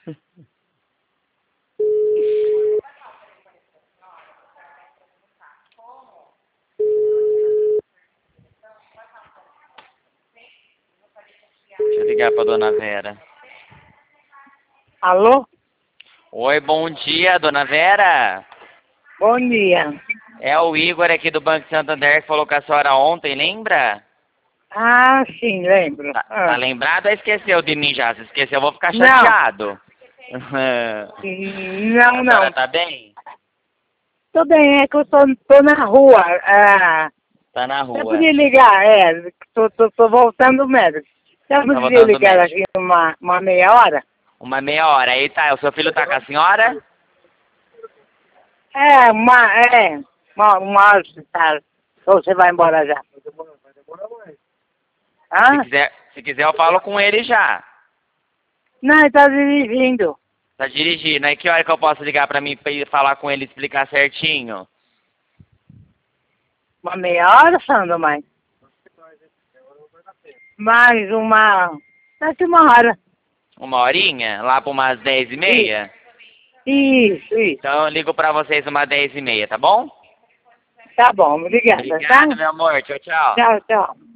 Deixa eu ligar pra dona Vera. Alô? Oi, bom dia, dona Vera. Bom dia. É o Igor aqui do Banco Santander que falou com a senhora ontem, lembra? Ah, sim, lembro. Tá lembrado ou esqueceu de mim já? Se esqueceu, eu vou ficar Não. chateado. Não, A não. senhora tá bem? Tô bem, é que eu tô na rua. Tá na Você rua. podia ligar, tô voltando do médico. Você podia voltando do ligar médico. aqui uma meia hora? Uma meia hora. Aí tá, o seu filho tá com a senhora? Uma hora de tarde. Ou você vai embora já? Hã? Se quiser eu falo com ele já. Não, ele tá dirigindo. Tá dirigindo. Aí que hora que eu posso ligar pra mim pra ir falar com ele e explicar certinho? Uma meia hora, Sandro, mãe? Mais uma... Daqui uma hora. Uma horinha? Lá por umas 10h30? Isso. Então eu ligo pra vocês umas 10h30, tá bom? Tá bom, obrigada, Obrigado, tá? meu amor. Tchau, tchau. Tchau, tchau.